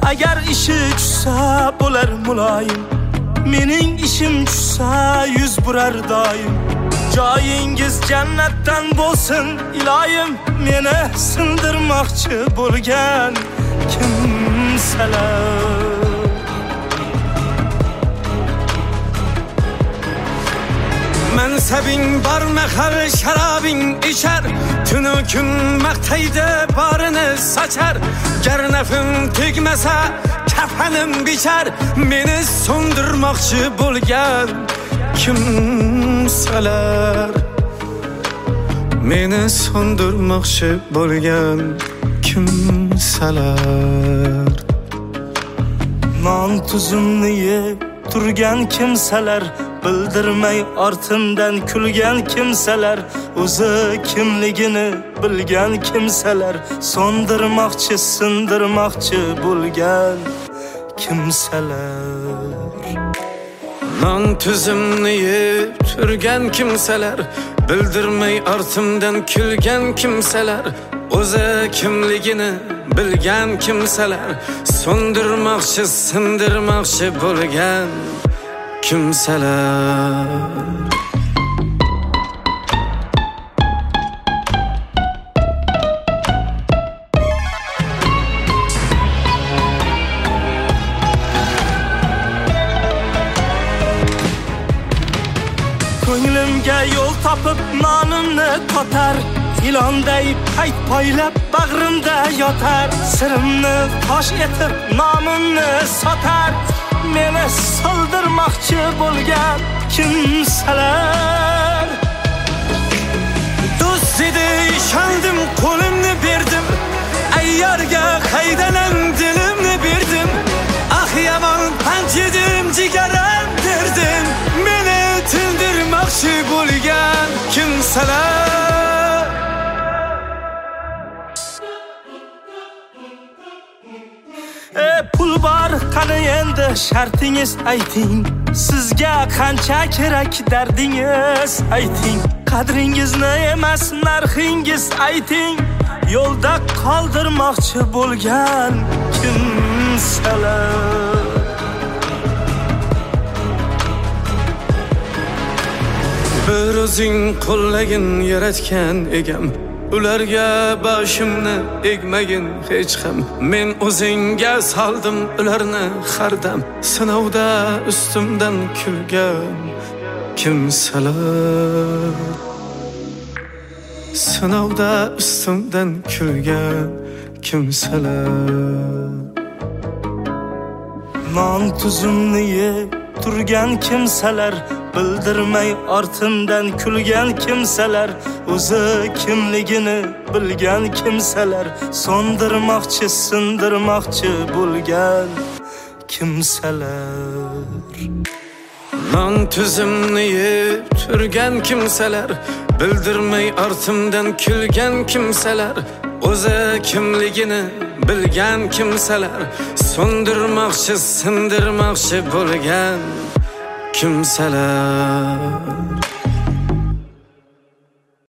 Agar ishi tushsa bo'lar muloyim, mening ishim tushsa yuz burar doim. Joyingiz jannatdan bo'lsin iloyim, meni sindirmoqchi bo'lgan kimsalar. Mansabing bor mahal sharobing ichar, tunu kun maqtaydi borini sochar. Gar nafim tegmasa kafanim bichar, meni so'ndirmoqchi bo'lgan kimsalar. Meni so'ndirmoqchi bo'lgan kimsalar. Non tuzimni yeb turgan kimsalar, bildirmay ortimdan kulgan kimsalar, o'zi kimligini bilgan kimsalar, so'ndirmoqchi, sindirmoqchi bo'lgan kimsalar. Non tuzimni yeb turgan kimsalar, bildirmay ortimdan kulgan kimsalar, o'zi kimligini bilgan kimsalar, so'ndirmoqchi, sindirmoqchi bo'lgan kimsalar. Ko'nglimga yo'l topib nonimni totar, ilonday payt poylab bag'rimda yotar. Sirimni fosh etib nomimni sotar, meni soldirmoqchi bo'lgan kimsalar. Do'st edi ishondim, qo'limni berdim, ayyorga qaydanan dilimni berdim. Ah yomon pand yedim, jigaram derdim, meni tindirmoqchi bo'lgan kimsalar. Pul bor, qani endi shartingiz ayting, sizga qancha kerak dardingiz ayting. Qadringizni emas narxingiz ayting, yo'lda qoldirmoqchi bo'lgan kimsalar. Bir o'zing qo'llagin yaratgan egam, ularga boshimni egmagin hech ham. Men o'zingga soldim ularni xardam, sinovda ustimdan kulgan kimsalar. Sinovda ustimdan kulgan kimsalar. Non tuzimni yeb turgan kimsalar, bildirmay ortimdan kulgan kimsalar, o'zi kimligini bilgan kimsalar, so'ndirmoqchi, sindirmoqchi bo'lgan kimsalar. Non tuzimni yeb turgan kimsalar, bildirmay ortimdan kulgan kimsalar, o'zi kimligini bilgan kimsalar, so'ndirmoqchi, sindirmoqchi bo'lgan kimsalar.